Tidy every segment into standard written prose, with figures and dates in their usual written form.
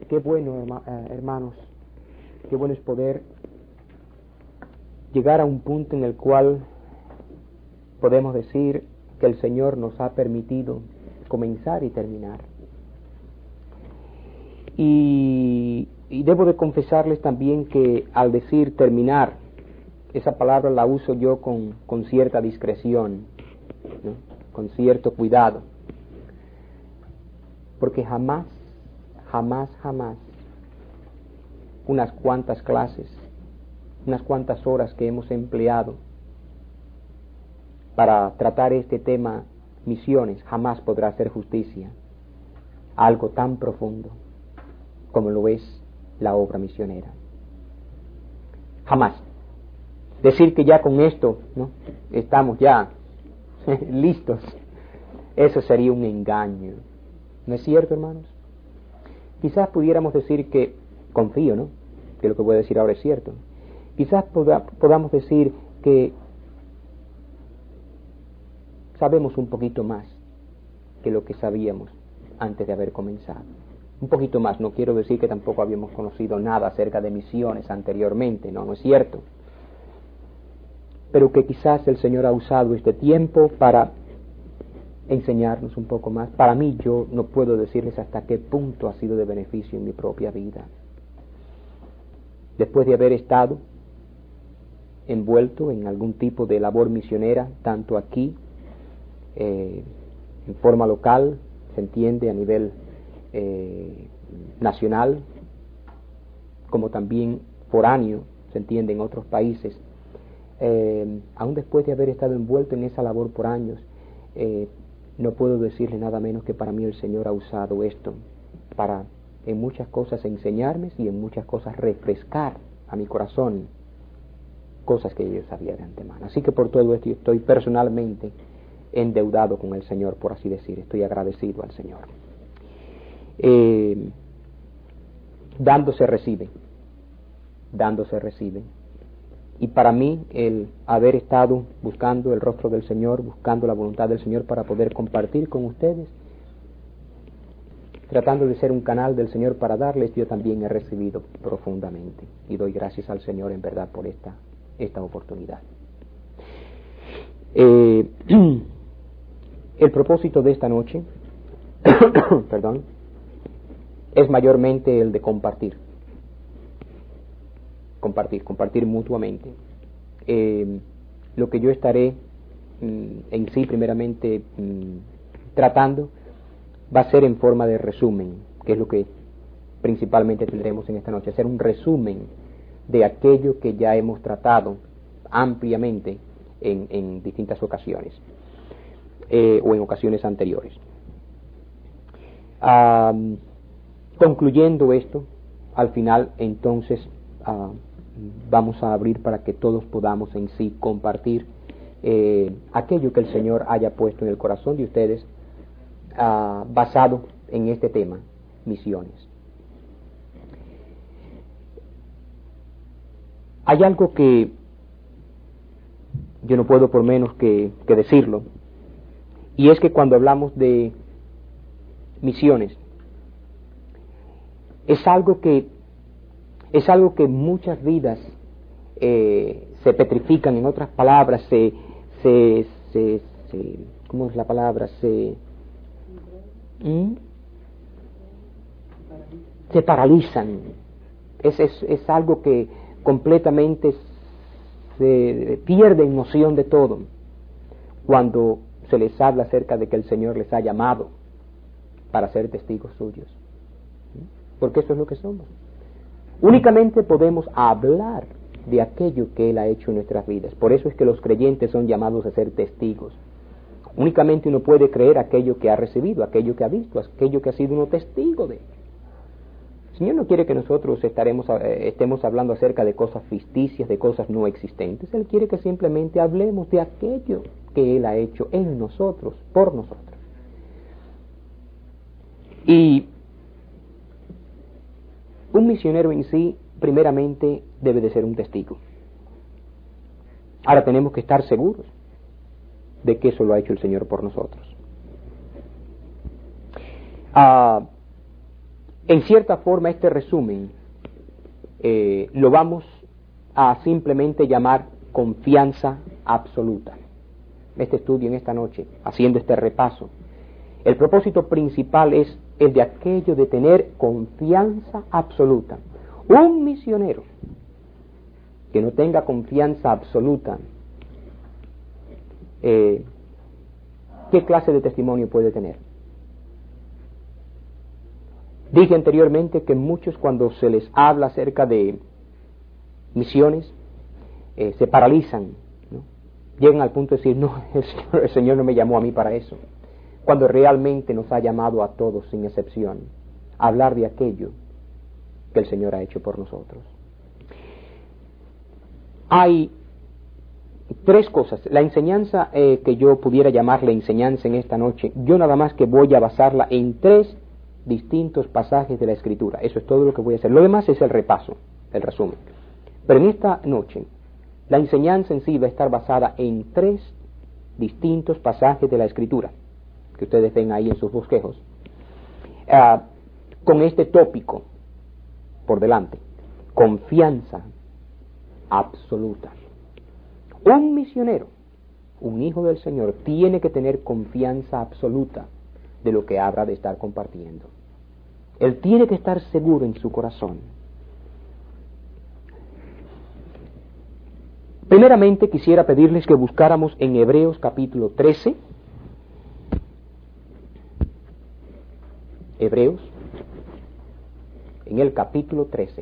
Qué bueno, hermanos, qué bueno es poder llegar a un punto en el cual podemos decir que el Señor nos ha permitido comenzar y terminar. Y debo de confesarles también que al decir terminar, esa palabra la uso yo con cierta discreción, ¿no? Con cierto cuidado, porque jamás unas cuantas clases, unas cuantas horas que hemos empleado para tratar este tema misiones, jamás podrá hacer justicia a algo tan profundo como lo es la obra misionera. Jamás. Decir que ya con esto, ¿no?, estamos ya listos, eso sería un engaño. ¿No es cierto, hermanos? Quizás pudiéramos decir que, confío, ¿no?, que lo que voy a decir ahora es cierto. Quizás podamos decir que sabemos un poquito más que lo que sabíamos antes de haber comenzado. Un poquito más, no quiero decir que tampoco habíamos conocido nada acerca de misiones anteriormente, no es cierto. Pero que quizás el Señor ha usado este tiempo para enseñarnos un poco más. Para mí, yo no puedo decirles hasta qué punto ha sido de beneficio en mi propia vida. Después de haber estado envuelto en algún tipo de labor misionera, tanto aquí, en forma local, se entiende, a nivel nacional, como también foráneo, se entiende, en otros países, aún después de haber estado envuelto en esa labor por años, no puedo decirle nada menos que para mí el Señor ha usado esto para en muchas cosas enseñarme y en muchas cosas refrescar a mi corazón cosas que yo sabía de antemano. Así que por todo esto yo estoy personalmente endeudado con el Señor, por así decir. Estoy agradecido al Señor. Dando se recibe. Y para mí el haber estado buscando el rostro del Señor, buscando la voluntad del Señor para poder compartir con ustedes, tratando de ser un canal del Señor para darles, yo también he recibido profundamente. Y doy gracias al Señor en verdad por esta oportunidad. El propósito de esta noche perdón, es mayormente el de compartir mutuamente. Lo que yo estaré en sí primeramente tratando va a ser en forma de resumen, que es lo que principalmente tendremos en esta noche, hacer un resumen de aquello que ya hemos tratado ampliamente en distintas ocasiones o en ocasiones anteriores. Concluyendo esto, al final entonces vamos a abrir para que todos podamos en sí compartir aquello que el Señor haya puesto en el corazón de ustedes basado en este tema, misiones. Hay algo que yo no puedo por menos que decirlo, y es que cuando hablamos de misiones, es algo que muchas vidas se petrifican. En otras palabras, ¿cómo es la palabra? Se paralizan. Es algo que completamente se pierde noción de todo cuando se les habla acerca de que el Señor les ha llamado para ser testigos suyos, porque eso es lo que somos. Únicamente podemos hablar de aquello que Él ha hecho en nuestras vidas. Por eso es que los creyentes son llamados a ser testigos. Únicamente uno puede creer aquello que ha recibido, aquello que ha visto, aquello que ha sido uno testigo de. El Señor no quiere que nosotros estemos hablando acerca de cosas ficticias, de cosas no existentes. Él quiere que simplemente hablemos de aquello que Él ha hecho en nosotros, por nosotros. Y un misionero en sí, primeramente, debe de ser un testigo. Ahora tenemos que estar seguros de que eso lo ha hecho el Señor por nosotros. En cierta forma, este resumen lo vamos a simplemente llamar confianza absoluta. Este estudio en esta noche, haciendo este repaso, el propósito principal es el de aquello de tener confianza absoluta. Un misionero que no tenga confianza absoluta, ¿qué clase de testimonio puede tener? Dije anteriormente que muchos, cuando se les habla acerca de misiones, se paralizan, ¿no? Llegan al punto de decir, no, el Señor no me llamó a mí para eso, cuando realmente nos ha llamado a todos sin excepción a hablar de aquello que el Señor ha hecho por nosotros. Hay tres cosas. La enseñanza que yo pudiera llamarle enseñanza en esta noche, yo nada más que voy a basarla en tres distintos pasajes de la Escritura. Eso es todo lo que voy a hacer. Lo demás es el repaso, el resumen. Pero en esta noche, la enseñanza en sí va a estar basada en tres distintos pasajes de la Escritura, que ustedes ven ahí en sus bosquejos, con este tópico por delante: confianza absoluta. Un misionero, un hijo del Señor, tiene que tener confianza absoluta de lo que habrá de estar compartiendo. Él tiene que estar seguro en su corazón. Primeramente quisiera pedirles que buscáramos en Hebreos capítulo 13. Hebreos, en el capítulo 13.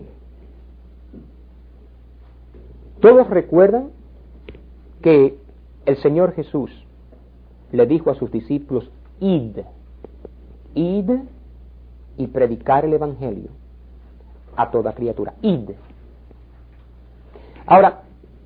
Todos recuerdan que el Señor Jesús le dijo a sus discípulos: id y predicar el Evangelio a toda criatura. Id. Ahora,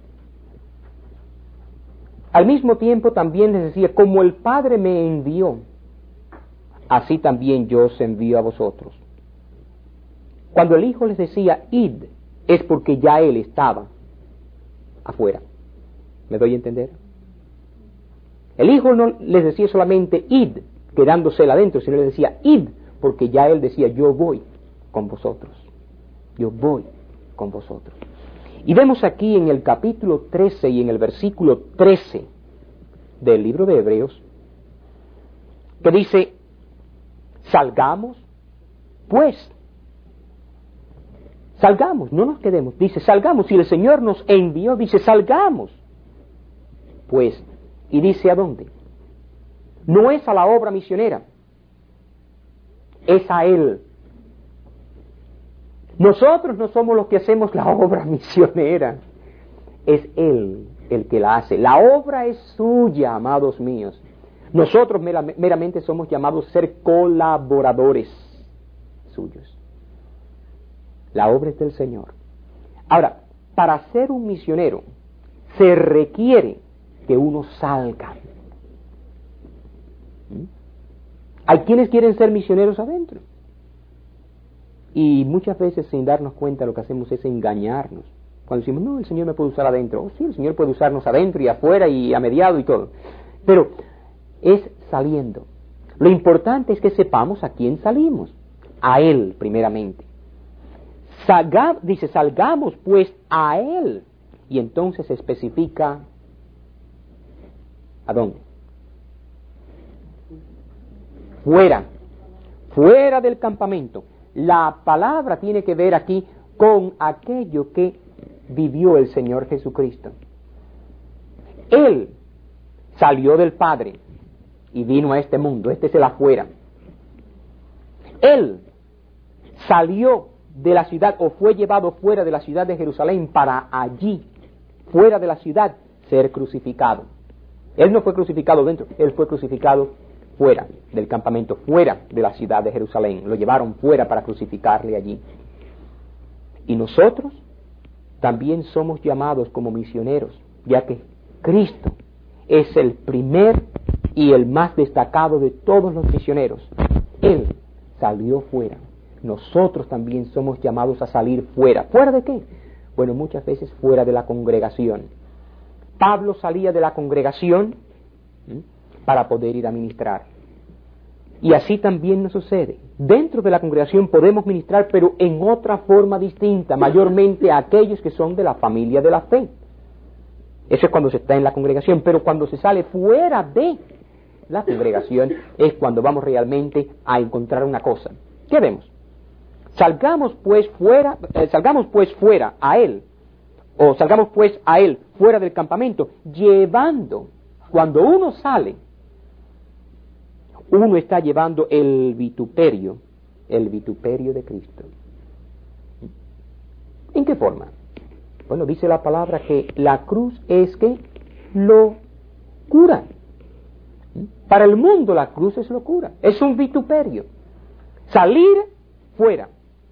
al mismo tiempo también les decía: como el Padre me envió, así también yo os envío a vosotros. Cuando el Hijo les decía id, es porque ya Él estaba afuera. ¿Me doy a entender? El Hijo no les decía solamente id, quedándose él adentro, sino les decía id, porque ya Él decía: yo voy con vosotros. Yo voy con vosotros. Y vemos aquí en el capítulo 13 y en el versículo 13 del libro de Hebreos, que dice: salgamos, pues. Salgamos, no nos quedemos. Dice: salgamos. Si el Señor nos envió, dice: salgamos, pues. Y dice: ¿a dónde? No es a la obra misionera, es a Él. Nosotros no somos los que hacemos la obra misionera, es Él el que la hace. La obra es suya, amados míos. Nosotros meramente somos llamados a ser colaboradores suyos. La obra es del Señor. Ahora, para ser un misionero se requiere que uno salga. Hay quienes quieren ser misioneros adentro, y muchas veces, sin darnos cuenta, lo que hacemos es engañarnos. Cuando decimos: no, el Señor me puede usar adentro. Oh, sí, el Señor puede usarnos adentro y afuera y a mediado y todo. Pero es saliendo. Lo importante es que sepamos a quién salimos. A Él, primeramente. Dice: salgamos pues a Él. Y entonces se especifica ¿a dónde? Fuera del campamento. La palabra tiene que ver aquí con aquello que vivió el Señor Jesucristo. Él salió del Padre y vino a este mundo. Este es el afuera. Él salió de la ciudad, o fue llevado fuera de la ciudad de Jerusalén, para allí, fuera de la ciudad, ser crucificado. Él no fue crucificado dentro, Él fue crucificado fuera del campamento, fuera de la ciudad de Jerusalén. Lo llevaron fuera para crucificarle allí. Y nosotros también somos llamados como misioneros, ya que Cristo es el primer y el más destacado de todos los misioneros. Él salió fuera. Nosotros también somos llamados a salir fuera. ¿Fuera de qué? Bueno, muchas veces fuera de la congregación. Pablo salía de la congregación para poder ir a ministrar. Y así también nos sucede. Dentro de la congregación podemos ministrar, pero en otra forma distinta, mayormente a aquellos que son de la familia de la fe. Eso es cuando se está en la congregación, pero cuando se sale fuera de la congregación es cuando vamos realmente a encontrar una cosa. ¿Qué vemos? Salgamos pues fuera a él, o salgamos pues a él fuera del campamento, llevando, cuando uno sale, uno está llevando el vituperio de Cristo. ¿En qué forma? Bueno, dice la palabra que la cruz es que locura. Para el mundo la cruz es locura, es un vituperio. Salir fuera.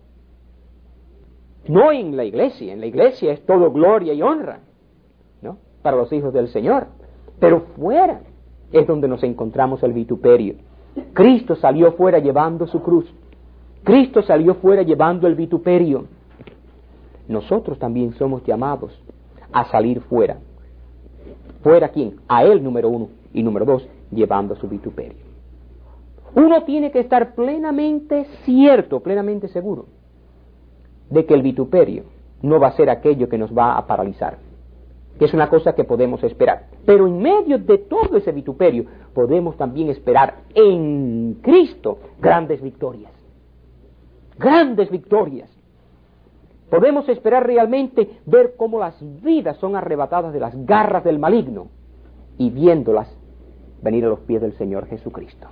No en la iglesia es todo gloria y honra, ¿no? Para los hijos del Señor. Pero fuera es donde nos encontramos el vituperio. Cristo salió fuera llevando su cruz. Cristo salió fuera llevando el vituperio. Nosotros también somos llamados a salir fuera. ¿Fuera quién? A Él, número uno. Y número dos, llevando su vituperio. Uno tiene que estar plenamente cierto, plenamente seguro de que el vituperio no va a ser aquello que nos va a paralizar, que es una cosa que podemos esperar. Pero en medio de todo ese vituperio podemos también esperar en Cristo grandes victorias. Grandes victorias. Podemos esperar realmente ver cómo las vidas son arrebatadas de las garras del maligno y viéndolas venir a los pies del Señor Jesucristo.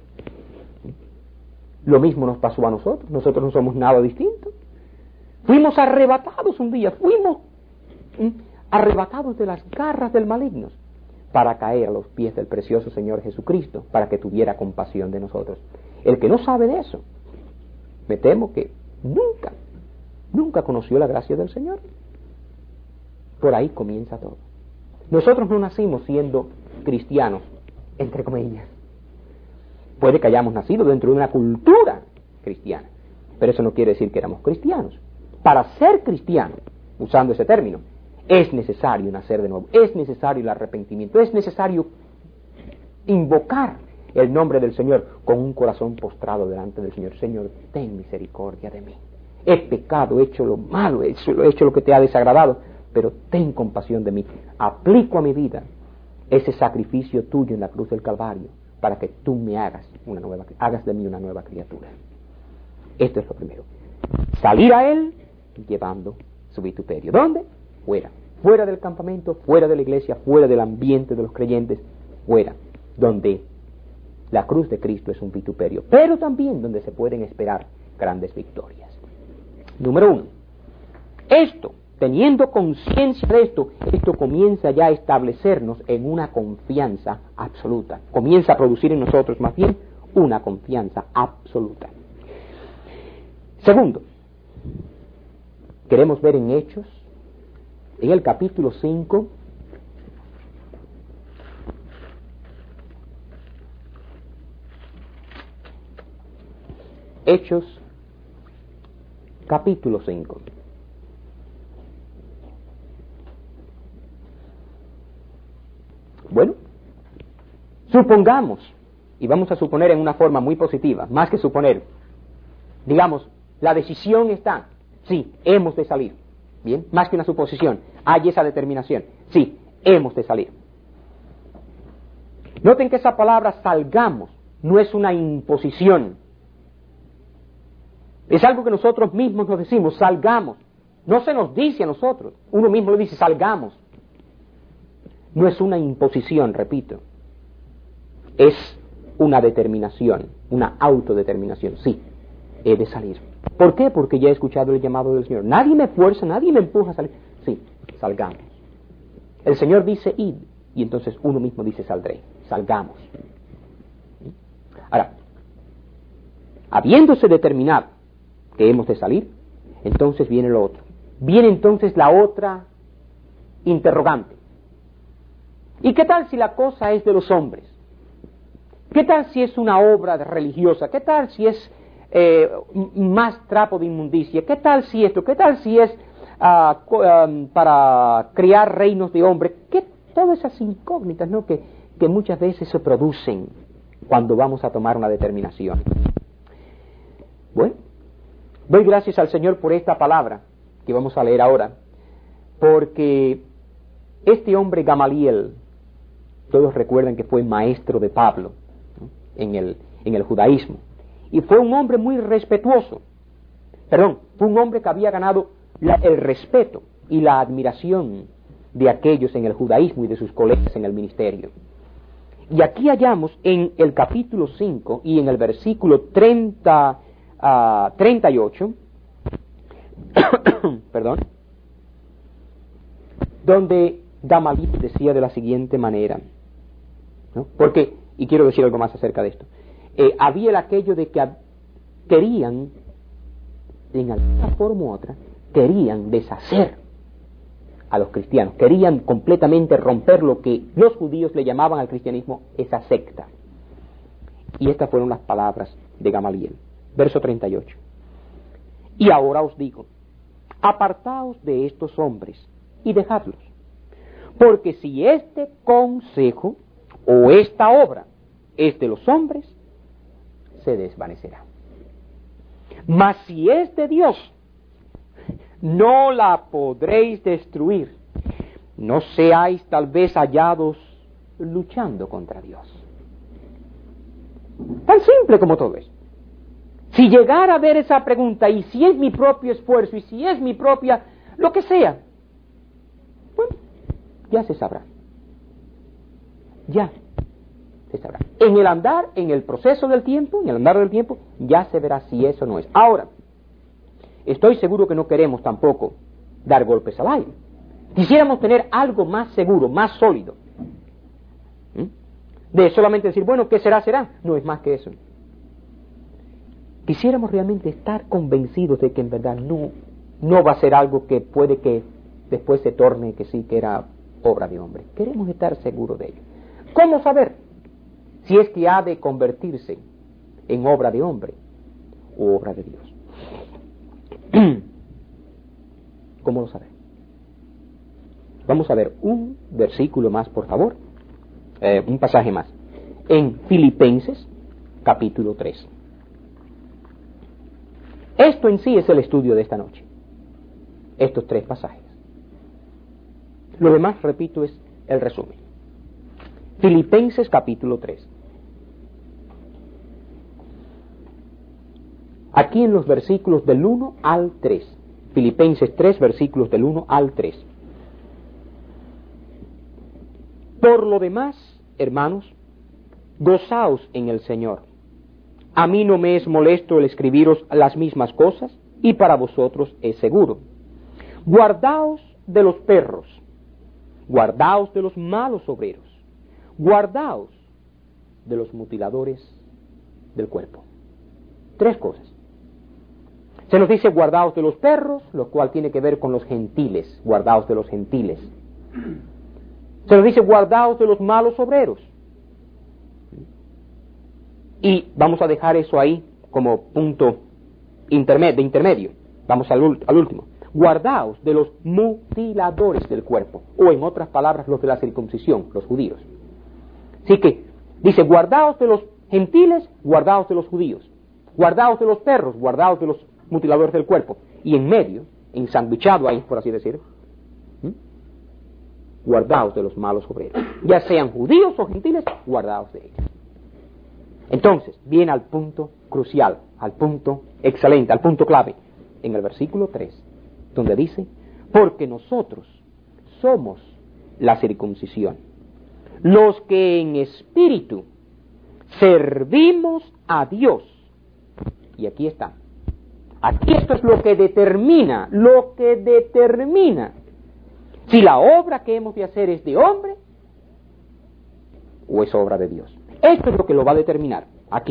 Lo mismo nos pasó a nosotros. Nosotros no somos nada distintos. Fuimos arrebatados un día, fuimos arrebatados de las garras del maligno para caer a los pies del precioso Señor Jesucristo, para que tuviera compasión de nosotros. El que no sabe de eso, me temo que nunca conoció la gracia del Señor. Por ahí comienza todo. Nosotros no nacimos siendo cristianos, entre comillas. Puede que hayamos nacido dentro de una cultura cristiana, pero eso no quiere decir que éramos cristianos. Para ser cristiano, usando ese término, es necesario nacer de nuevo, es necesario el arrepentimiento, es necesario invocar el nombre del Señor con un corazón postrado delante del Señor. Señor, ten misericordia de mí. He pecado, he hecho lo malo, he hecho lo que te ha desagradado, pero ten compasión de mí. Aplico a mi vida ese sacrificio tuyo en la cruz del Calvario para que tú me hagas de mí una nueva criatura. Esto es lo primero. Salir a Él llevando su vituperio. ¿Dónde? Fuera del campamento, fuera de la iglesia, fuera del ambiente de los creyentes, fuera, donde la cruz de Cristo es un vituperio, pero también donde se pueden esperar grandes victorias. Número uno, teniendo conciencia de esto comienza ya a establecernos en una confianza absoluta, comienza a producir en nosotros más bien una confianza absoluta. Segundo, queremos ver en Hechos, en el capítulo 5, Hechos, capítulo 5. Bueno, supongamos, y vamos a suponer en una forma muy positiva, más que suponer, digamos, la decisión está, sí, hemos de salir. Bien, más que una suposición, hay esa determinación. Sí, hemos de salir. Noten que esa palabra salgamos no es una imposición. Es algo que nosotros mismos nos decimos, salgamos. No se nos dice a nosotros, uno mismo le dice, salgamos. No es una imposición, repito. Es una determinación, una autodeterminación. Sí, he de salir. ¿Por qué? Porque ya he escuchado el llamado del Señor. Nadie me fuerza, nadie me empuja a salir. Sí, salgamos. El Señor dice, id, y entonces uno mismo dice, saldré. Salgamos. Ahora, habiéndose determinado que hemos de salir, entonces viene lo otro. Viene entonces la otra interrogante. ¿Y qué tal si la cosa es de los hombres? ¿Qué tal si es una obra religiosa? ¿Qué tal si es más trapo de inmundicia? ¿Qué tal si esto? ¿Qué tal si es para crear reinos de hombres? ¿Qué todas esas incógnitas, ¿no? que muchas veces se producen cuando vamos a tomar una determinación. Bueno, doy gracias al Señor por esta palabra que vamos a leer ahora, porque este hombre Gamaliel, todos recuerdan que fue maestro de Pablo, ¿no?, en el judaísmo, y fue un hombre muy respetuoso, fue un hombre que había ganado el respeto y la admiración de aquellos en el judaísmo y de sus colegas en el ministerio. Y aquí hallamos en el capítulo 5 y en el versículo 38, donde Gamaliel decía de la siguiente manera, ¿no? Porque, y quiero decir algo más acerca de esto, había aquello de que querían, en alguna forma u otra, querían deshacer a los cristianos, querían completamente romper lo que los judíos le llamaban al cristianismo esa secta. Y estas fueron las palabras de Gamaliel. Verso 38. Y ahora os digo, apartaos de estos hombres y dejadlos, porque si este consejo o esta obra es de los hombres, se desvanecerá. Mas si es de Dios, no la podréis destruir. No seáis tal vez hallados luchando contra Dios. Tan simple como todo eso. Si llegara a ver esa pregunta, y si es mi propio esfuerzo, y si es mi propia, lo que sea, bueno, ya se sabrá. Ya se sabrá. En el andar, en el proceso del tiempo, en el andar del tiempo, ya se verá si eso no es. Ahora, estoy seguro que no queremos tampoco dar golpes al aire. Quisiéramos tener algo más seguro, más sólido. De solamente decir, bueno, ¿qué será? Será. No es más que eso. Quisiéramos realmente estar convencidos de que en verdad no va a ser algo que puede que después se torne que sí, que era obra de hombre. Queremos estar seguros de ello. ¿Cómo saber si es que ha de convertirse en obra de hombre o obra de Dios? ¿Cómo lo saber? Vamos a ver un versículo más, por favor, un pasaje más, en Filipenses capítulo 3. Esto en sí es el estudio de esta noche, estos 3 pasajes. Lo demás, repito, es el resumen. Filipenses capítulo 3. Aquí en los versículos del 1 al 3. Filipenses 3, versículos del 1 al 3. Por lo demás, hermanos, gozaos en el Señor. A mí no me es molesto el escribiros las mismas cosas, y para vosotros es seguro. Guardaos de los perros, guardaos de los malos obreros, guardaos de los mutiladores del cuerpo. 3 cosas. Se nos dice guardaos de los perros, lo cual tiene que ver con los gentiles, guardaos de los gentiles. Se nos dice guardaos de los malos obreros. Y vamos a dejar eso ahí como punto de intermedio. Vamos al último. Guardaos de los mutiladores del cuerpo, o en otras palabras, los de la circuncisión, los judíos. Así que dice, guardaos de los gentiles, guardaos de los judíos. Guardaos de los perros, guardaos de los mutiladores del cuerpo. Y en medio, ensanduchado ahí, por así decirlo, guardaos de los malos obreros. Ya sean judíos o gentiles, guardaos de ellos. Entonces, viene al punto crucial, al punto excelente, al punto clave, en el versículo 3, donde dice, porque nosotros somos la circuncisión, los que en espíritu servimos a Dios. Y aquí está. Aquí esto es lo que determina si la obra que hemos de hacer es de hombre o es obra de Dios. Esto es lo que lo va a determinar aquí.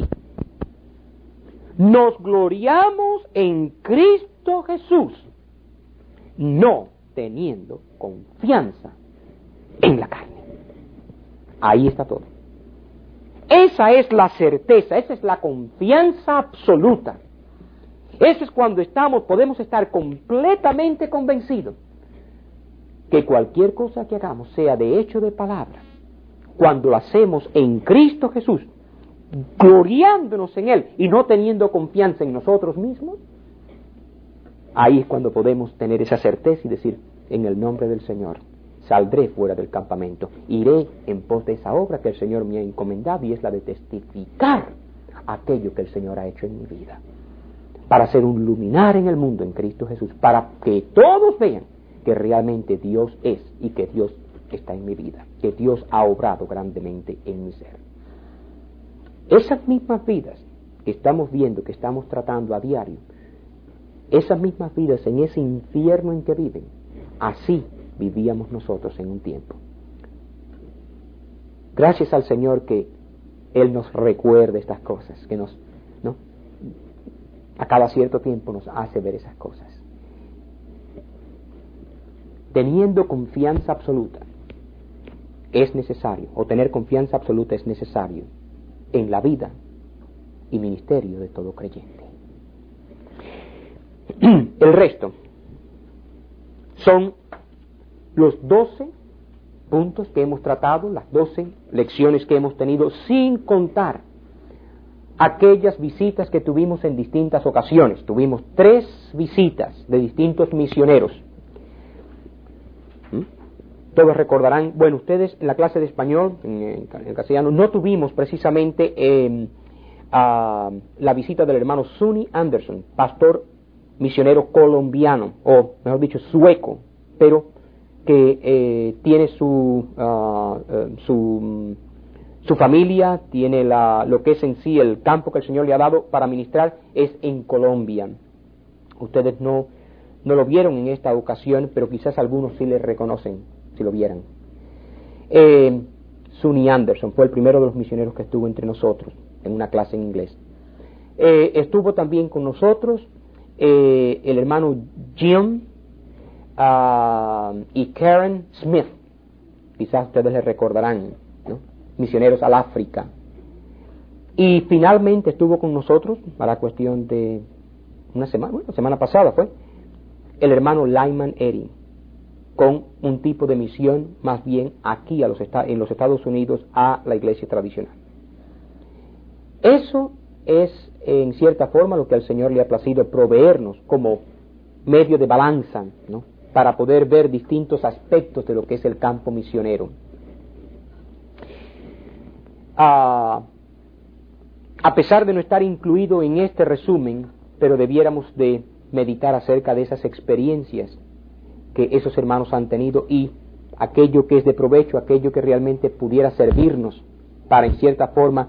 Nos gloriamos en Cristo Jesús, no teniendo confianza en la carne. Ahí está todo. Esa es la certeza, esa es la confianza absoluta. Eso es cuando podemos estar completamente convencidos que cualquier cosa que hagamos, sea de hecho o de palabra, cuando lo hacemos en Cristo Jesús, gloriándonos en Él y no teniendo confianza en nosotros mismos, ahí es cuando podemos tener esa certeza y decir, en el nombre del Señor, saldré fuera del campamento, iré en pos de esa obra que el Señor me ha encomendado, y es la de testificar aquello que el Señor ha hecho en mi vida, para ser un luminar en el mundo en Cristo Jesús, para que todos vean que realmente Dios es y que Dios está en mi vida, que Dios ha obrado grandemente en mi ser. Esas mismas vidas que estamos viendo, que estamos tratando a diario, esas mismas vidas en ese infierno en que viven, así vivíamos nosotros en un tiempo. Gracias al Señor que Él nos recuerda estas cosas, que nos, ¿no?, a cada cierto tiempo nos hace ver esas cosas. Teniendo confianza absoluta es necesario, o tener confianza absoluta es necesario en la vida y ministerio de todo creyente. El resto son los 12 puntos que hemos tratado, las 12 lecciones que hemos tenido, sin contar aquellas visitas que tuvimos en distintas ocasiones. Tuvimos 3 visitas de distintos misioneros. Todos recordarán, bueno, ustedes en la clase de español, en castellano, no tuvimos precisamente la visita del hermano Sonny Anderson, pastor misionero colombiano, o mejor dicho, sueco, pero que tiene su familia, tiene lo que es en sí el campo que el Señor le ha dado para ministrar, es en Colombia. Ustedes no lo vieron en esta ocasión, pero quizás algunos sí le reconocen, si lo vieran. Sonny Anderson fue el primero de los misioneros que estuvo entre nosotros en una clase en inglés. Estuvo también con nosotros el hermano Jim y Karen Smith, quizás ustedes le recordarán, ¿no?, misioneros al África. Y finalmente estuvo con nosotros, para cuestión de una semana, la semana pasada fue, el hermano Lyman Eddy, con un tipo de misión más bien aquí en los Estados Unidos a la iglesia tradicional. Eso es en cierta forma lo que al Señor le ha placido proveernos como medio de balanza, ¿no?, para poder ver distintos aspectos de lo que es el campo misionero. A pesar de no estar incluido en este resumen, pero debiéramos de meditar acerca de esas experiencias que esos hermanos han tenido y aquello que es de provecho, aquello que realmente pudiera servirnos para en cierta forma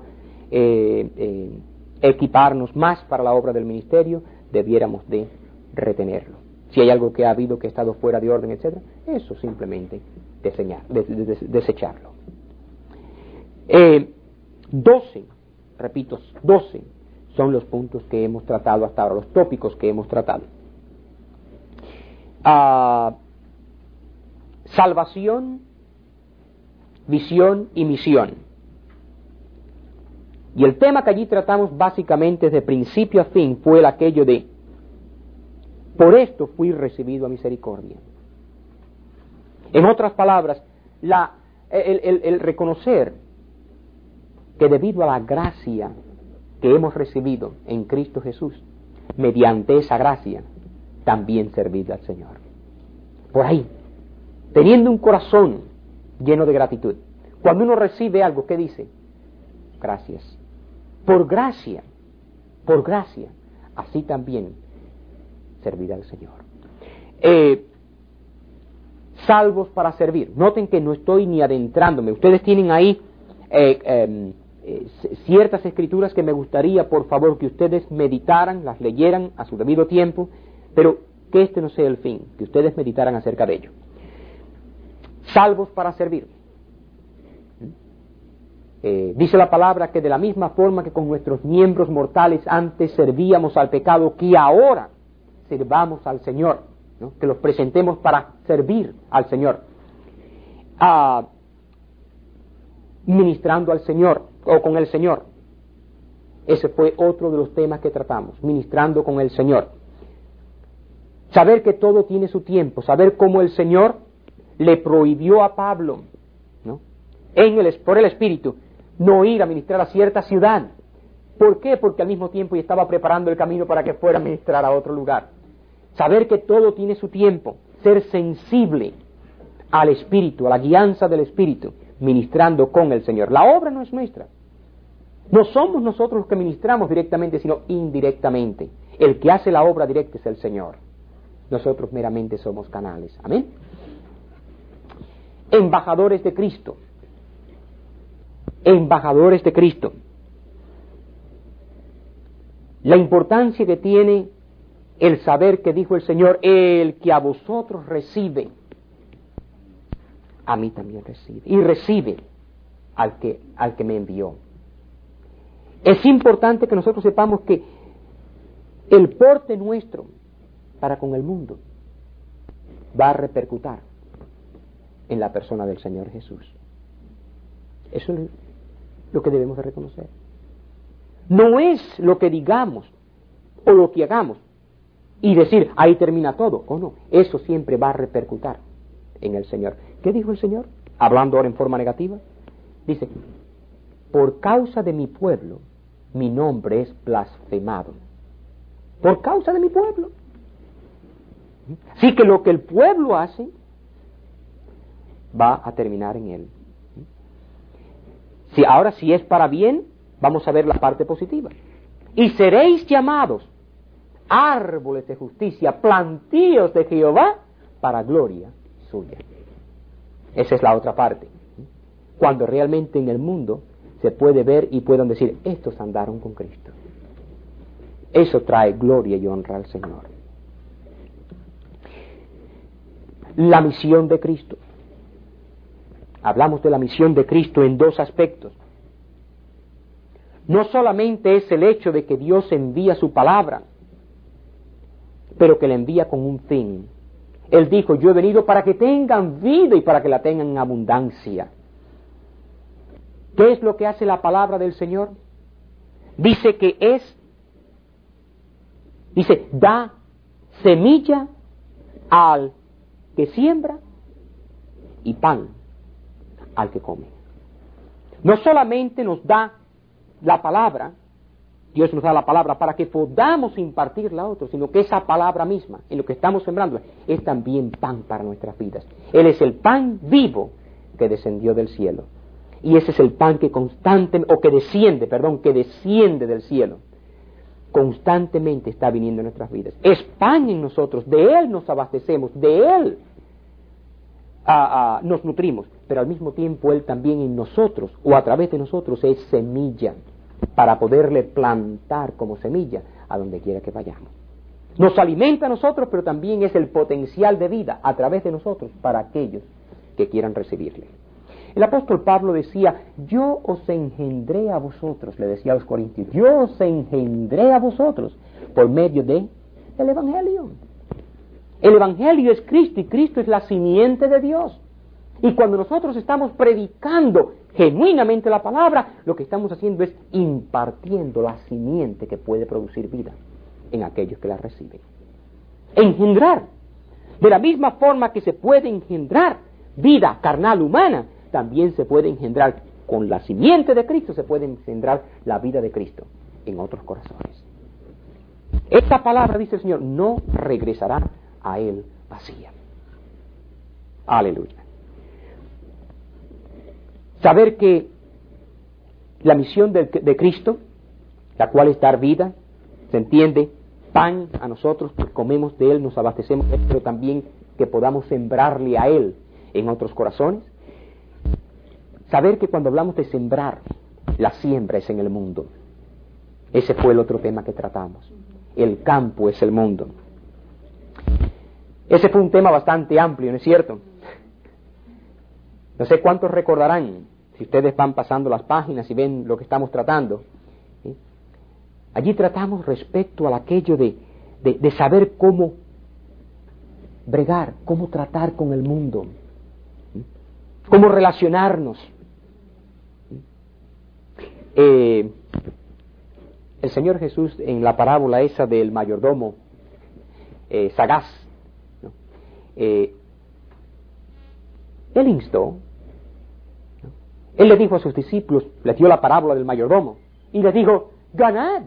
equiparnos más para la obra del ministerio, debiéramos de retenerlo. Si hay algo que ha habido que ha estado fuera de orden, etc., eso simplemente desecharlo. 12 son los puntos que hemos tratado hasta ahora, los tópicos que hemos tratado. Salvación, visión y misión. Y el tema que allí tratamos básicamente desde principio a fin fue aquello de: por esto fui recibido a misericordia. En otras palabras, el reconocer que debido a la gracia que hemos recibido en Cristo Jesús, mediante esa gracia, también servid al Señor. Por ahí, teniendo un corazón lleno de gratitud. Cuando uno recibe algo, ¿qué dice? Gracias. Por gracia, así también servirá al Señor. Salvos para servir. Noten que no estoy ni adentrándome. Ustedes tienen ahí ciertas escrituras que me gustaría, por favor, que ustedes meditaran, las leyeran a su debido tiempo, pero que este no sea el fin, que ustedes meditaran acerca de ello. Salvos para servir. Dice la palabra que de la misma forma que con nuestros miembros mortales antes servíamos al pecado, que ahora sirvamos al Señor, ¿no?, que los presentemos para servir al Señor, ministrando al Señor o con el Señor. Ese fue otro de los temas que tratamos, ministrando con el Señor. Saber que todo tiene su tiempo, saber cómo el Señor le prohibió a Pablo, ¿no?, por el Espíritu, no ir a ministrar a cierta ciudad. ¿Por qué? Porque al mismo tiempo estaba preparando el camino para que fuera a ministrar a otro lugar. Saber que todo tiene su tiempo, ser sensible al Espíritu, a la guianza del Espíritu, ministrando con el Señor. La obra no es nuestra. No somos nosotros los que ministramos directamente, sino indirectamente. El que hace la obra directa es el Señor. Nosotros meramente somos canales. Amén. Embajadores de Cristo. Embajadores de Cristo. La importancia que tiene el saber que dijo el Señor, el que a vosotros recibe, a mí también recibe. Y recibe al que me envió. Es importante que nosotros sepamos que el porte nuestro para con el mundo va a repercutir en la persona del Señor Jesús. Eso es lo que debemos de reconocer. No es lo que digamos o lo que hagamos y decir, ahí termina todo, o no. Eso siempre va a repercutir en el Señor. ¿Qué dijo el Señor? Hablando ahora en forma negativa. Dice, por causa de mi pueblo, mi nombre es blasfemado. Por causa de mi pueblo. Así que lo que el pueblo hace va a terminar en él. Ahora, si es para bien, vamos a ver la parte positiva. Y seréis llamados árboles de justicia, plantíos de Jehová, para gloria suya. Esa es la otra parte. Cuando realmente en el mundo se puede ver y puedan decir, estos andaron con Cristo. Eso trae gloria y honra al Señor. La misión de Cristo. Hablamos de la misión de Cristo en dos aspectos. No solamente es el hecho de que Dios envía su palabra, pero que la envía con un fin. Él dijo, yo he venido para que tengan vida y para que la tengan en abundancia. ¿Qué es lo que hace la palabra del Señor? Dice que da semilla al que siembra y pan al que come. No solamente nos da la palabra, Dios nos da la palabra para que podamos impartirla a otros, sino que esa palabra misma, en lo que estamos sembrando, es también pan para nuestras vidas. Él es el pan vivo que descendió del cielo. Y ese es el pan que que desciende del cielo. Constantemente está viniendo en nuestras vidas. Es pan en nosotros, de Él nos abastecemos, de Él nos nutrimos, pero al mismo tiempo Él también en nosotros, o a través de nosotros, es semilla, para poderle plantar como semilla a donde quiera que vayamos. Nos alimenta a nosotros, pero también es el potencial de vida a través de nosotros para aquellos que quieran recibirle. El apóstol Pablo decía, yo os engendré a vosotros, le decía a los corintios, yo os engendré a vosotros por medio del Evangelio. El Evangelio es Cristo y Cristo es la simiente de Dios. Y cuando nosotros estamos predicando genuinamente la palabra, lo que estamos haciendo es impartiendo la simiente que puede producir vida en aquellos que la reciben. Engendrar. De la misma forma que se puede engendrar vida carnal humana, también se puede engendrar con la simiente de Cristo, se puede engendrar la vida de Cristo en otros corazones. Esta palabra, dice el Señor, no regresará a Él vacía. Aleluya. Saber que la misión de Cristo, la cual es dar vida, se entiende, pan a nosotros, que comemos de Él, nos abastecemos de Él, pero también que podamos sembrarle a Él en otros corazones. Saber que cuando hablamos de sembrar, la siembra es en el mundo. Ese fue el otro tema que tratamos. El campo es el mundo. Ese fue un tema bastante amplio, ¿no es cierto? No sé cuántos recordarán, si ustedes van pasando las páginas y ven lo que estamos tratando. ¿Sí? Allí tratamos respecto a aquello de saber cómo bregar, cómo tratar con el mundo, ¿sí? Cómo relacionarnos. ¿Sí? El Señor Jesús, en la parábola esa del mayordomo sagaz, ¿no? Él instó, ¿no? Él le dijo a sus discípulos, les dio la parábola del mayordomo, y les dijo, ganad,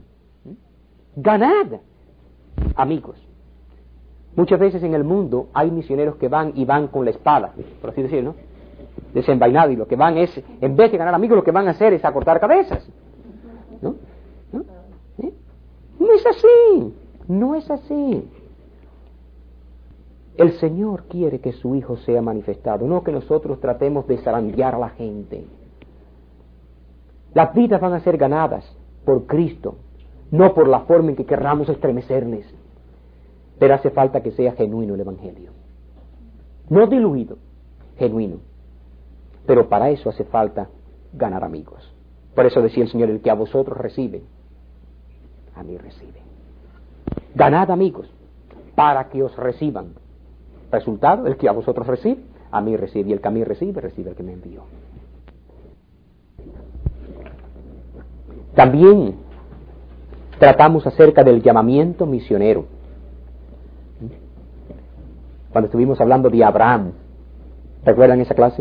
ganad, amigos. Muchas veces en el mundo hay misioneros que van y van con la espada, por así decirlo, ¿no? Desenvainado, y lo que van es, en vez de ganar amigos, lo que van a hacer es a cortar cabezas. ¿No? ¿No? ¿Eh? No es así, no es así. El Señor quiere que su Hijo sea manifestado, no que nosotros tratemos de zarandear a la gente. Las vidas van a ser ganadas por Cristo, no por la forma en que querramos estremecerles. Pero hace falta que sea genuino el Evangelio. No diluido, genuino. Pero para eso hace falta ganar amigos. Por eso decía el Señor, el que a vosotros recibe, a mí recibe. Ganad amigos, para que os reciban. Resultado, el que a vosotros recibe, a mí recibe. Y el que a mí recibe, recibe el que me envió. También tratamos acerca del llamamiento misionero. Cuando estuvimos hablando de Abraham, ¿recuerdan esa clase?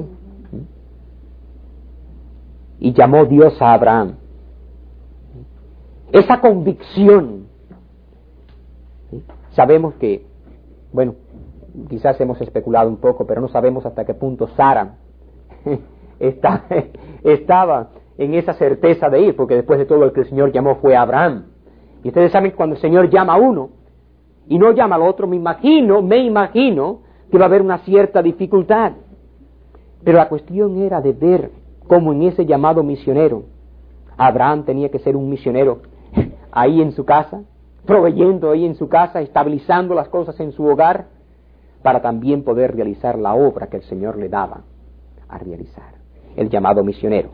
Y llamó Dios a Abraham. Esa convicción, ¿sí? Sabemos que, bueno, quizás hemos especulado un poco, pero no sabemos hasta qué punto Sara estaba en esa certeza de ir, porque después de todo el que el Señor llamó fue Abraham. Y ustedes saben que cuando el Señor llama a uno y no llama al otro, me imagino que va a haber una cierta dificultad. Pero la cuestión era de ver cómo en ese llamado misionero, Abraham tenía que ser un misionero ahí en su casa, proveyendo ahí en su casa, estabilizando las cosas en su hogar, para también poder realizar la obra que el Señor le daba a realizar, el llamado misionero.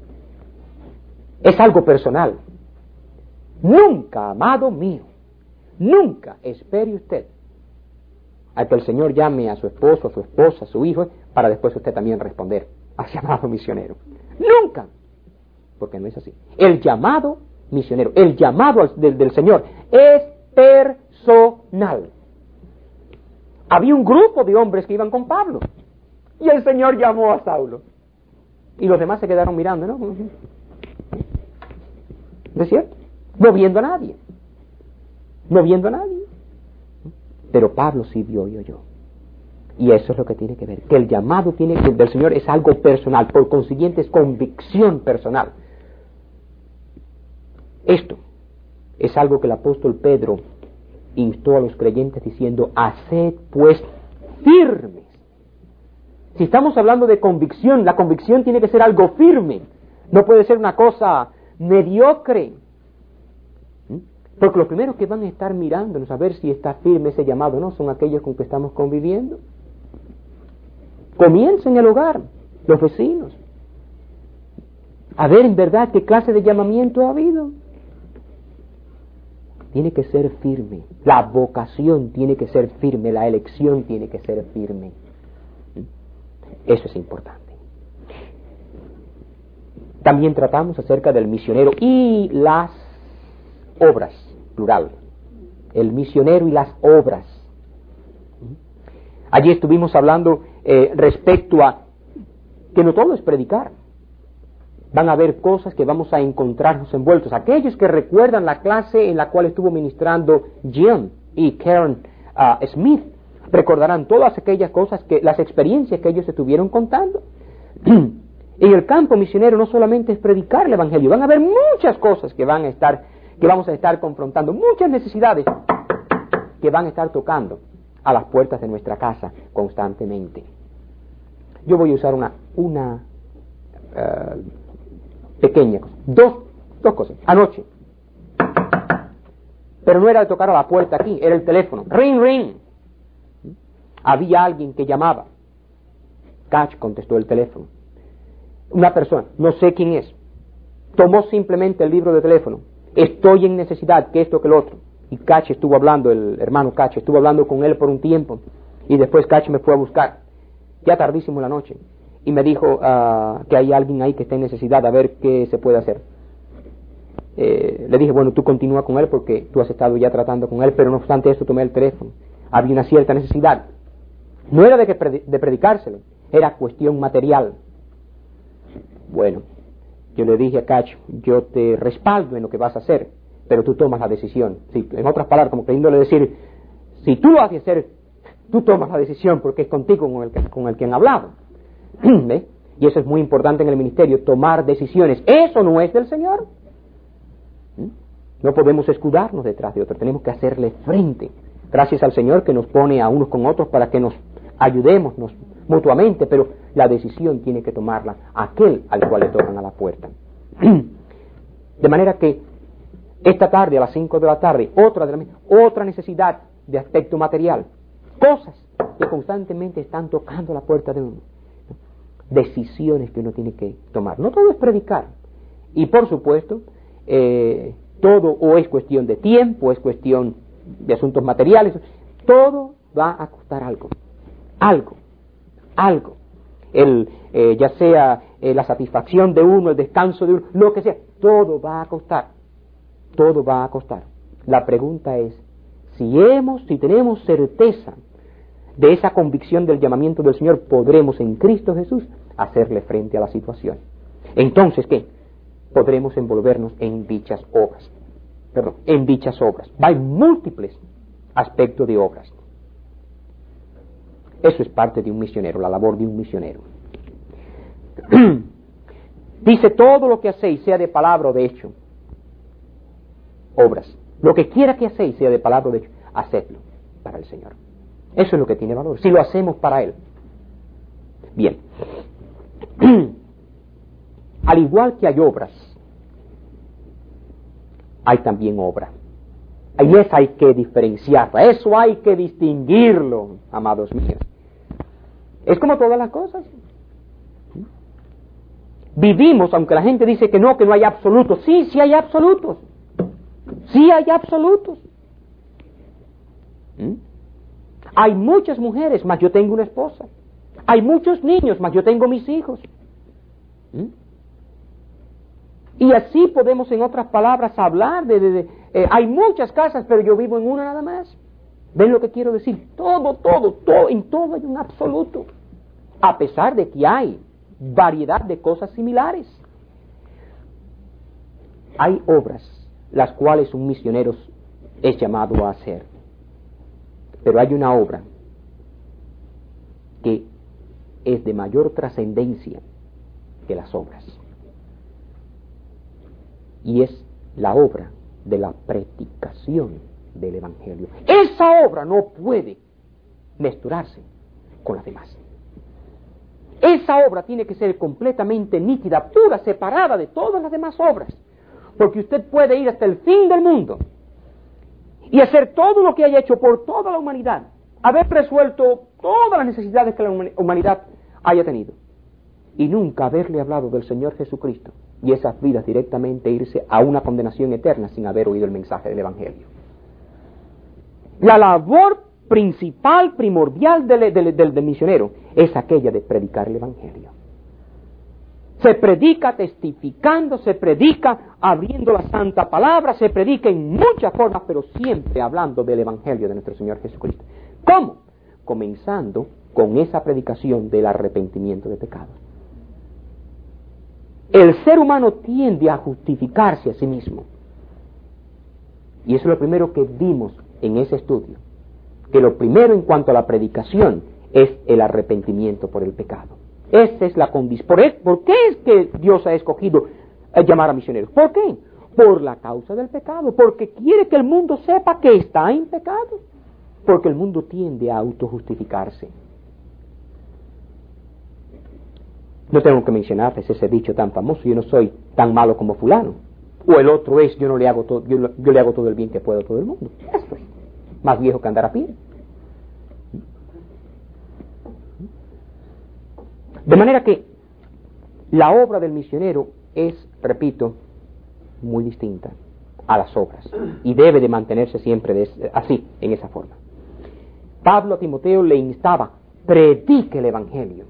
Es algo personal. Nunca, amado mío, nunca espere usted a que el Señor llame a su esposo, a su esposa, a su hijo, para después usted también responder al llamado misionero. Nunca, porque no es así. El llamado misionero, el llamado del Señor es personal. Había un grupo de hombres que iban con Pablo y el Señor llamó a Saulo y los demás se quedaron mirando, ¿no? ¿No es cierto? No viendo a nadie, no viendo a nadie. Pero Pablo sí vio y oyó. Y eso es lo que tiene que ver, que el llamado del Señor es algo personal, por consiguiente es convicción personal. Esto es algo que el apóstol Pedro instó a los creyentes diciendo, haced pues firmes. Si estamos hablando de convicción, la convicción tiene que ser algo firme, no puede ser una cosa mediocre. Porque los primeros que van a estar mirándonos a ver si está firme ese llamado, ¿no? Son aquellos con que estamos conviviendo. Comienza en el hogar, los vecinos, a ver en verdad qué clase de llamamiento ha habido. Tiene que ser firme, la vocación tiene que ser firme, la elección tiene que ser firme. Eso es importante. También tratamos acerca del misionero y las obras, plural, el misionero y las obras. Allí estuvimos hablando respecto a que no todo es predicar. Van a haber cosas que vamos a encontrarnos envueltos. Aquellos que recuerdan la clase en la cual estuvo ministrando Jim y Karen Smith, recordarán todas aquellas cosas, las experiencias que ellos estuvieron contando. En el campo misionero no solamente es predicar el Evangelio, van a haber muchas cosas que vamos a estar confrontando, muchas necesidades que van a estar tocando a las puertas de nuestra casa constantemente. Yo voy a usar una pequeña cosa, dos cosas. Anoche, pero no era de tocar a la puerta aquí, era el teléfono, ring, ring. Había alguien que llamaba. Catch contestó el teléfono. Una persona, no sé quién es, tomó simplemente el libro de teléfono. Estoy en necesidad, que esto, que lo otro. Y Catch estuvo hablando, el hermano Catch estuvo hablando con él por un tiempo. Y después Catch me fue a buscar, ya tardísimo en la noche. Y me dijo que hay alguien ahí que está en necesidad, a ver qué se puede hacer. Le dije, bueno, tú continúa con él porque tú has estado ya tratando con él, pero no obstante eso tomé el teléfono. Había una cierta necesidad. No era de predicárselo, era cuestión material. Bueno, yo le dije a Cacho, yo te respaldo en lo que vas a hacer, pero tú tomas la decisión. Sí, en otras palabras, como queriéndole decir, si tú lo haces hacer, tú tomas la decisión porque es contigo con el que han hablado. ¿Ve? Y eso es muy importante en el ministerio, tomar decisiones. Eso no es del Señor. No podemos escudarnos detrás de otro, tenemos que hacerle frente. Gracias al Señor que nos pone a unos con otros para que nos ayudemos mutuamente, pero la decisión tiene que tomarla aquel al cual le tocan a la puerta. De manera que esta tarde, a las 5 de la tarde, otra necesidad de aspecto material. Cosas que constantemente están tocando la puerta de uno. Decisiones que uno tiene que tomar. No todo es predicar. Y por supuesto, todo o es cuestión de tiempo, es cuestión de asuntos materiales. Todo va a costar algo. Algo. Ya sea la satisfacción de uno, el descanso de uno, lo que sea. Todo va a costar. Todo va a costar. La pregunta es, si tenemos certeza de esa convicción del llamamiento del Señor, podremos en Cristo Jesús hacerle frente a la situación. Entonces, ¿qué? Podremos envolvernos en dichas obras. Hay múltiples aspectos de obras. Eso es parte de un misionero, la labor de un misionero. Dice, todo lo que hacéis, sea de palabra o de hecho. Obras. Lo que quiera que hacéis, sea de palabra o de hecho, hacedlo para el Señor. Eso es lo que tiene valor, si lo hacemos para Él. Bien. Al igual que hay obras, hay también obra. Y eso hay que diferenciarla, eso hay que distinguirlo, amados míos. Es como todas las cosas. Vivimos, aunque la gente dice que no hay absolutos. Sí hay absolutos. Sí hay absolutos. Hay muchas mujeres, mas yo tengo una esposa. Hay muchos niños, mas yo tengo mis hijos. Y así podemos, en otras palabras, hablar hay muchas casas, pero yo vivo en una nada más. ¿Ven lo que quiero decir? Todo, en todo hay un absoluto. A pesar de que hay variedad de cosas similares. Hay obras las cuales un misionero es llamado a hacer. Pero hay una obra que es de mayor trascendencia que las obras. Y es la obra de la predicación del Evangelio. Esa obra no puede mezclarse con las demás. Esa obra tiene que ser completamente nítida, pura, separada de todas las demás obras. Porque usted puede ir hasta el fin del mundo y hacer todo lo que haya hecho por toda la humanidad, haber resuelto todas las necesidades que la humanidad haya tenido, y nunca haberle hablado del Señor Jesucristo, y esas vidas directamente irse a una condenación eterna sin haber oído el mensaje del Evangelio. La labor principal, primordial del misionero es aquella de predicar el Evangelio. Se predica testificando, se predica abriendo la santa palabra, se predica en muchas formas, pero siempre hablando del Evangelio de nuestro Señor Jesucristo. ¿Cómo? Comenzando con esa predicación del arrepentimiento de pecados. El ser humano tiende a justificarse a sí mismo. Y eso es lo primero que vimos en ese estudio. Que lo primero en cuanto a la predicación es el arrepentimiento por el pecado. Esa es la condición. ¿Por qué es que Dios ha escogido llamar a misioneros? ¿Por qué? Por la causa del pecado. Porque quiere que el mundo sepa que está en pecado. Porque el mundo tiende a autojustificarse. No tengo que mencionarles ese dicho tan famoso: yo no soy tan malo como fulano. O el otro es: yo le hago todo el bien que puedo a todo el mundo. Esto es más viejo que andar a pie. De manera que la obra del misionero es, repito, muy distinta a las obras, y debe de mantenerse siempre así, en esa forma. Pablo a Timoteo le instaba: predique el Evangelio.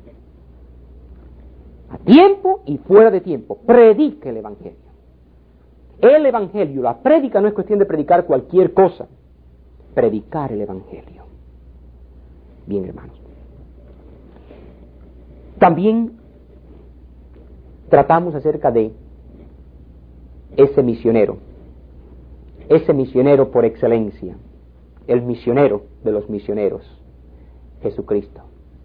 A tiempo y fuera de tiempo, predique el Evangelio. El Evangelio, la prédica, no es cuestión de predicar cualquier cosa. Predicar el Evangelio. Bien, hermanos. También tratamos acerca de ese misionero por excelencia, el misionero de los misioneros, Jesucristo.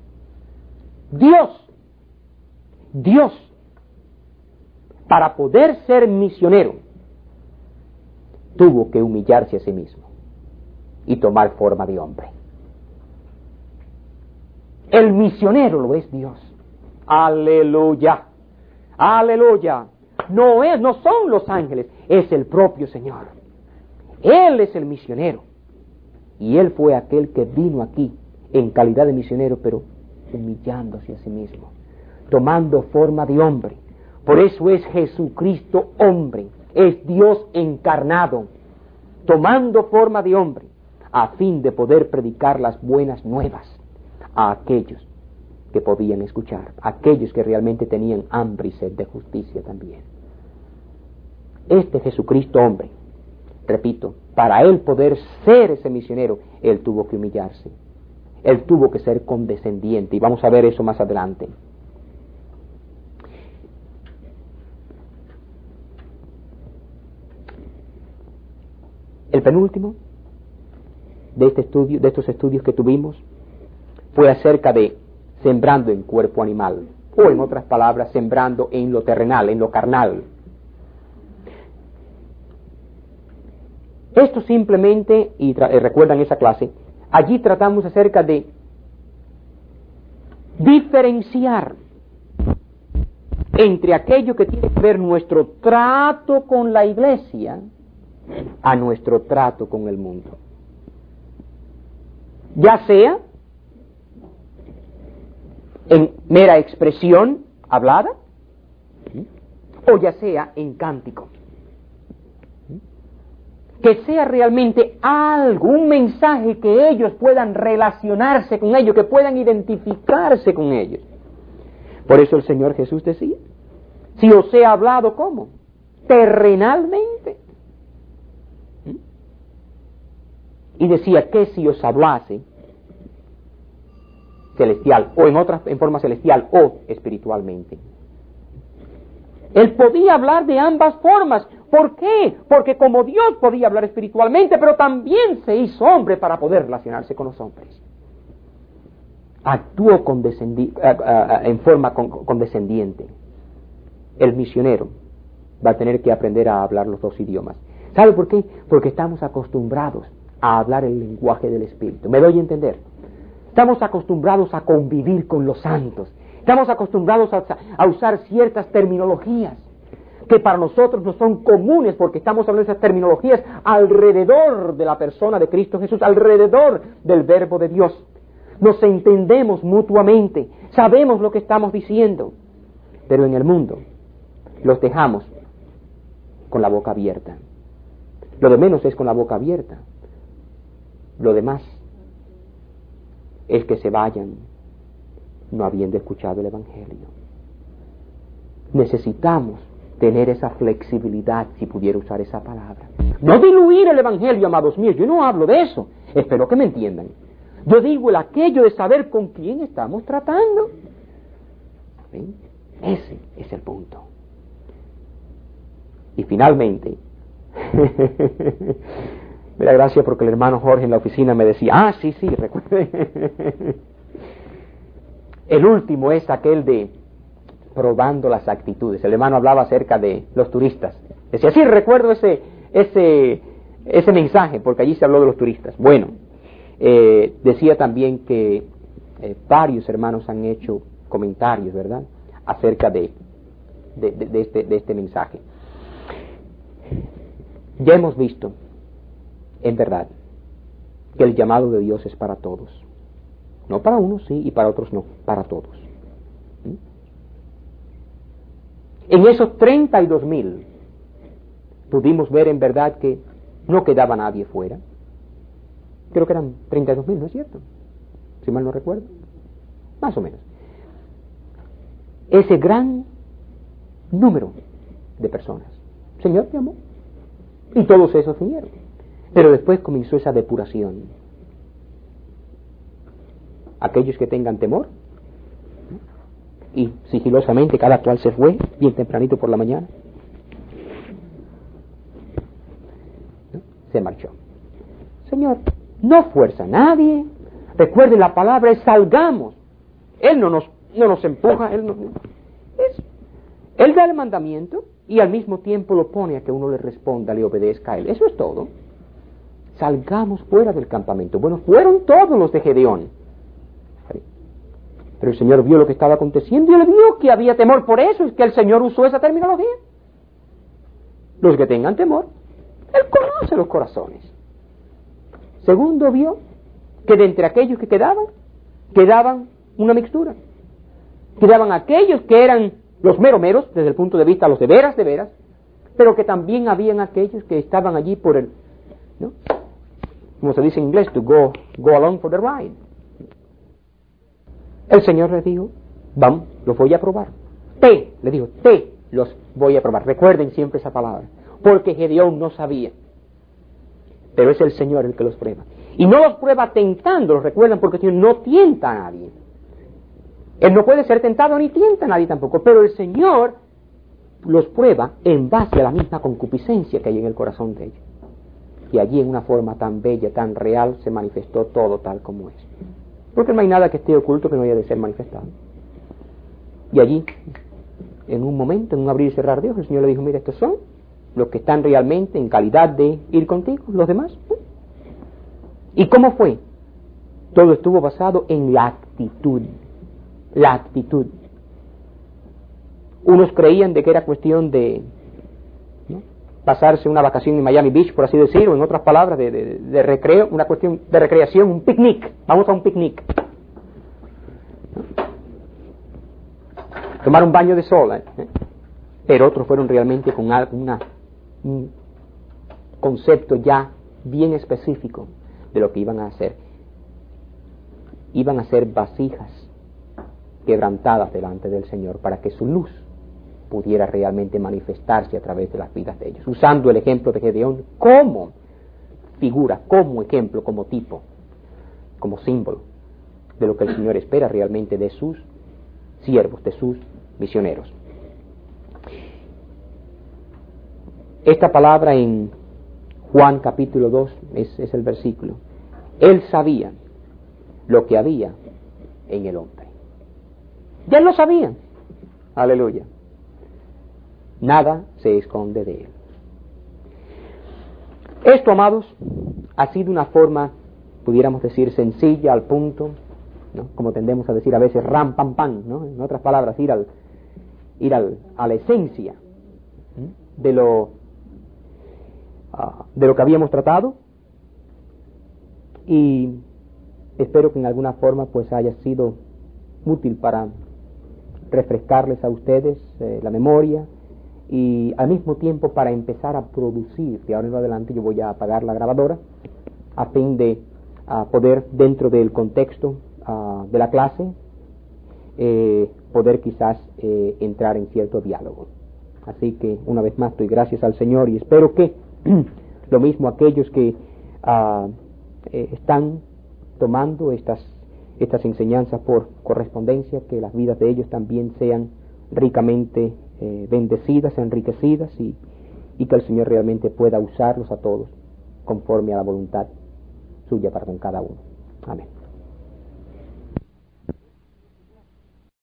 Dios, para poder ser misionero, tuvo que humillarse a sí mismo y tomar forma de hombre. El misionero lo es Dios. Aleluya, aleluya. No son los ángeles, es el propio Señor. Él es el misionero. Y Él fue aquel que vino aquí en calidad de misionero, pero humillándose a sí mismo, tomando forma de hombre. Por eso es Jesucristo hombre, es Dios encarnado, tomando forma de hombre, a fin de poder predicar las buenas nuevas a aquellos que podían escuchar, aquellos que realmente tenían hambre y sed de justicia también. Este Jesucristo hombre, repito, para Él poder ser ese misionero, Él tuvo que humillarse, Él tuvo que ser condescendiente, y vamos a ver eso más adelante. El penúltimo de estos estudios que tuvimos, fue acerca de sembrando en cuerpo animal, o en otras palabras, sembrando en lo terrenal, en lo carnal. Esto simplemente, y recuerdan esa clase, allí tratamos acerca de diferenciar entre aquello que tiene que ver nuestro trato con la iglesia a nuestro trato con el mundo. Ya sea en mera expresión hablada, o ya sea en cántico. Que sea realmente algún mensaje que ellos puedan relacionarse con ellos, que puedan identificarse con ellos. Por eso el Señor Jesús decía, si os he hablado, ¿cómo? Terrenalmente. Y decía que si os hablase celestial, o en forma celestial, o espiritualmente. Él podía hablar de ambas formas. ¿Por qué? Porque como Dios podía hablar espiritualmente, pero también se hizo hombre para poder relacionarse con los hombres. Actuó en forma condescendiente. El misionero va a tener que aprender a hablar los dos idiomas. ¿Sabe por qué? Porque estamos acostumbrados a hablar el lenguaje del Espíritu. ¿Me doy a entender? Estamos acostumbrados a convivir con los santos. Estamos acostumbrados a usar ciertas terminologías que para nosotros no son comunes, porque estamos hablando de esas terminologías alrededor de la persona de Cristo Jesús, alrededor del verbo de Dios. Nos entendemos mutuamente, sabemos lo que estamos diciendo, pero en el mundo los dejamos con la boca abierta. Lo de menos es con la boca abierta. Lo demás es que se vayan no habiendo escuchado el Evangelio. Necesitamos tener esa flexibilidad, si pudiera usar esa palabra. No diluir el Evangelio, amados míos, yo no hablo de eso, espero que me entiendan. Yo digo el aquello de saber con quién estamos tratando. ¿Ven? Ese es el punto. Y finalmente, me da gracia porque el hermano Jorge en la oficina me decía, sí, recuerde. El último es aquel de probando las actitudes. El hermano hablaba acerca de los turistas. Decía, sí, recuerdo ese mensaje, porque allí se habló de los turistas. Bueno, decía también que varios hermanos han hecho comentarios, ¿verdad?, acerca de este mensaje. Ya hemos visto, en verdad, que el llamado de Dios es para todos. No para unos sí y para otros no, para todos. En esos 32,000 pudimos ver en verdad que no quedaba nadie fuera. Creo que eran 32,000, ¿no es cierto? Si mal no recuerdo. Más o menos. Ese gran número de personas. El Señor te amó. Y todos esos vinieron. Pero después comenzó esa depuración. Aquellos que tengan temor, y sigilosamente cada cual se fue, bien tempranito por la mañana. ¿No? Se marchó. Señor, no fuerza a nadie. Recuerden, la palabra es salgamos. Él no nos empuja, Él da el mandamiento y al mismo tiempo lo pone a que uno le responda, le obedezca a Él. Eso es todo. Salgamos fuera del campamento. Bueno, fueron todos los de Gedeón. Pero el Señor vio lo que estaba aconteciendo y él vio que había temor. Por eso es que el Señor usó esa terminología. Los que tengan temor, Él conoce los corazones. Segundo, vio que de entre aquellos que quedaban una mixtura. Quedaban aquellos que eran los meros, desde el punto de vista los de veras, pero que también habían aquellos que estaban allí por el, ¿no? Como se dice en inglés, to go along for the ride. El Señor le dijo, vamos, los voy a probar. Los voy a probar. Recuerden siempre esa palabra, porque Gedeón no sabía. Pero es el Señor el que los prueba. Y no los prueba tentándolos, recuerdan, porque el Señor no tienta a nadie. Él no puede ser tentado ni tienta a nadie tampoco, pero el Señor los prueba en base a la misma concupiscencia que hay en el corazón de ellos. Y allí en una forma tan bella, tan real, se manifestó todo tal como es. Porque no hay nada que esté oculto que no haya de ser manifestado. Y allí, en un momento, en un abrir y cerrar de ojos, el Señor le dijo, mira, estos son los que están realmente en calidad de ir contigo, los demás. ¿Y cómo fue? Todo estuvo basado en la actitud. La actitud. Unos creían de que era cuestión de, ¿no?, pasarse una vacación en Miami Beach, por así decirlo, en otras palabras, de recreo, una cuestión de recreación, un picnic. Vamos a un picnic. ¿No? Tomar un baño de sol. Pero otros fueron realmente con un concepto ya bien específico de lo que iban a hacer. Iban a ser vasijas quebrantadas delante del Señor para que su luz pudiera realmente manifestarse a través de las vidas de ellos, usando el ejemplo de Gedeón como figura, como ejemplo, como tipo, como símbolo de lo que el Señor espera realmente de sus siervos, de sus misioneros. Esta palabra en Juan capítulo 2 es el versículo. Él sabía lo que había en el hombre. Ya lo sabían. Aleluya. Nada se esconde de él. Esto, amados, ha sido una forma, pudiéramos decir, sencilla, al punto, ¿no?, como tendemos a decir a veces, ram, pam, pam, ¿no? En otras palabras, ir a la esencia, ¿no?, de lo que habíamos tratado, y espero que en alguna forma pues haya sido útil para refrescarles a ustedes la memoria y al mismo tiempo para empezar a producir. De ahora en adelante yo voy a apagar la grabadora a fin de poder, dentro del contexto de la clase, poder quizás entrar en cierto diálogo. Así que una vez más doy gracias al Señor y espero que lo mismo aquellos que están tomando estas enseñanzas por correspondencia, que las vidas de ellos también sean ricamente bendecidas, enriquecidas, y que el Señor realmente pueda usarlos a todos conforme a la voluntad suya para con cada uno. Amén.